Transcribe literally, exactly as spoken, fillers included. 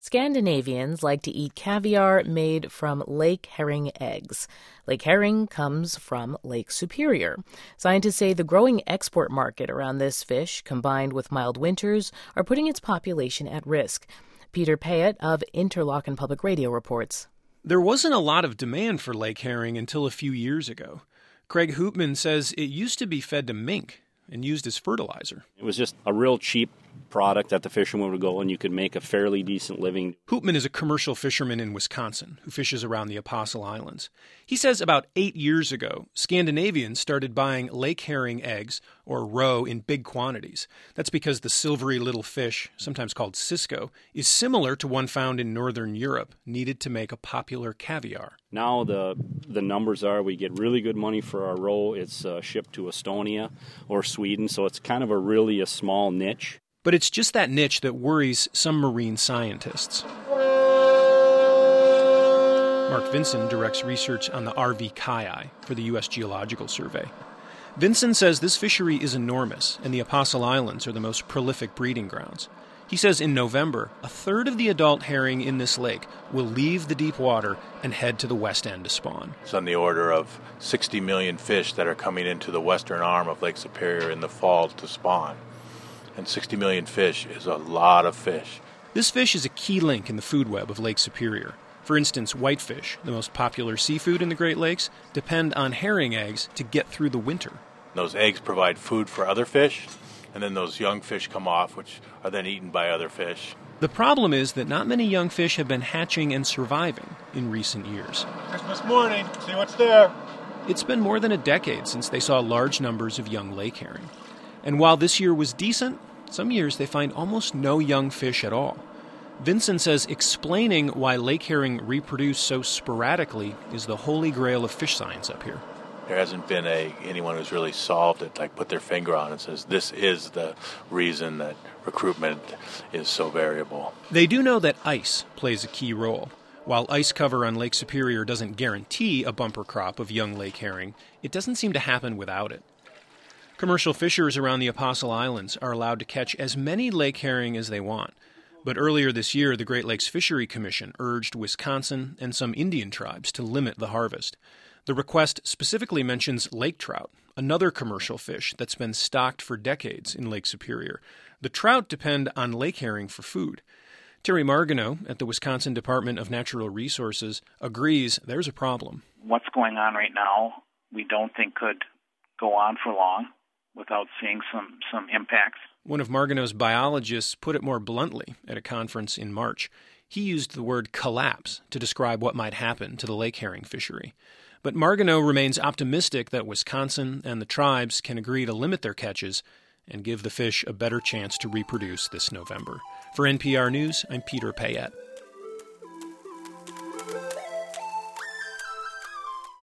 Scandinavians like to eat caviar made from lake herring eggs. Lake herring comes from Lake Superior. Scientists say the growing export market around this fish, combined with mild winters, are putting its population at risk. Peter Payette of Interlochen Public Radio reports. There wasn't a lot of demand for lake herring until a few years ago. Craig Hoopman says it used to be fed to mink and used as fertilizer. It was just a real cheap product that the fishermen would go and you could make a fairly decent living. Hoopman is a commercial fisherman in Wisconsin who fishes around the Apostle Islands. He says about eight years ago, Scandinavians started buying lake herring eggs, or roe, in big quantities. That's because the silvery little fish, sometimes called cisco, is similar to one found in northern Europe, needed to make a popular caviar. Now the the numbers are we get really good money for our roe. It's uh, shipped to Estonia or Sweden, so it's kind of a really a small niche. But it's just that niche that worries some marine scientists. Mark Vinson directs research on the R V Kayai for the U S Geological Survey. Vinson says this fishery is enormous, and the Apostle Islands are the most prolific breeding grounds. He says in November, a third of the adult herring in this lake will leave the deep water and head to the west end to spawn. It's on the order of sixty million fish that are coming into the western arm of Lake Superior in the fall to spawn. And sixty million fish is a lot of fish. This fish is a key link in the food web of Lake Superior. For instance, whitefish, the most popular seafood in the Great Lakes, depend on herring eggs to get through the winter. Those eggs provide food for other fish, and then those young fish come off, which are then eaten by other fish. The problem is that not many young fish have been hatching and surviving in recent years. Christmas morning, see what's there. It's been more than a decade since they saw large numbers of young lake herring. And while this year was decent, some years they find almost no young fish at all. Vinson says explaining why lake herring reproduce so sporadically is the holy grail of fish science up here. There hasn't been a anyone who's really solved it, like put their finger on it and says this is the reason that recruitment is so variable. They do know that ice plays a key role. While ice cover on Lake Superior doesn't guarantee a bumper crop of young lake herring, it doesn't seem to happen without it. Commercial fishers around the Apostle Islands are allowed to catch as many lake herring as they want. But earlier this year, the Great Lakes Fishery Commission urged Wisconsin and some Indian tribes to limit the harvest. The request specifically mentions lake trout, another commercial fish that's been stocked for decades in Lake Superior. The trout depend on lake herring for food. Terry Marganeau at the Wisconsin Department of Natural Resources agrees there's a problem. What's going on right now, we don't think could go on for long without seeing some, some impacts. One of Marganeau's biologists put it more bluntly at a conference in March. He used the word collapse to describe what might happen to the lake herring fishery. But Marganeau remains optimistic that Wisconsin and the tribes can agree to limit their catches and give the fish a better chance to reproduce this November. For N P R News, I'm Peter Payette.